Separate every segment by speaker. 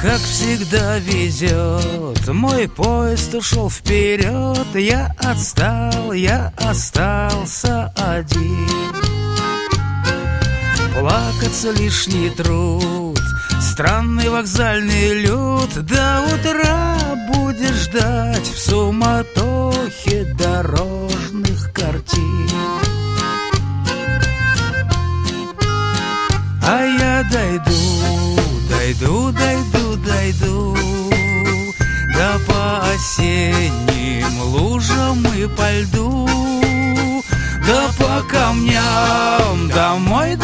Speaker 1: Как всегда везет, мой поезд ушел вперед. Я отстал, я остался один. Плакаться лишний труд, странный вокзальный люд. До утра будешь ждать в суматохе дорожных картин. А я дойду да по осенним лужам и по льду, да по камням домой.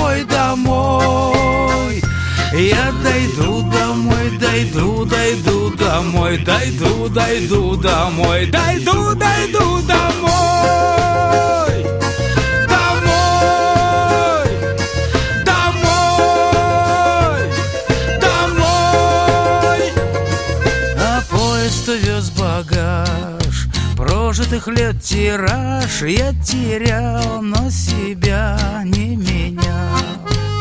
Speaker 1: Я дойду домой, дойду домой, дойду домой, дойду домой. Вез багаж, прожитых лет тираж. Я терял, но себя не менял.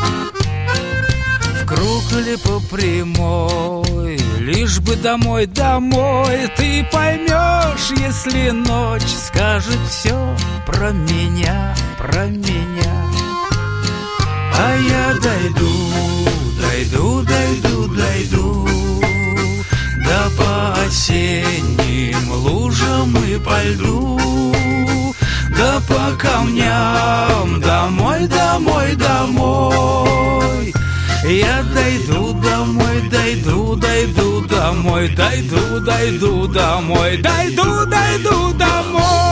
Speaker 1: В круг или по прямой, лишь бы домой. Ты поймешь, если ночь скажет все про меня. А я дойду да по осенним лужам и по льду, да по камням домой. Я дойду домой, дойду домой, дойду домой.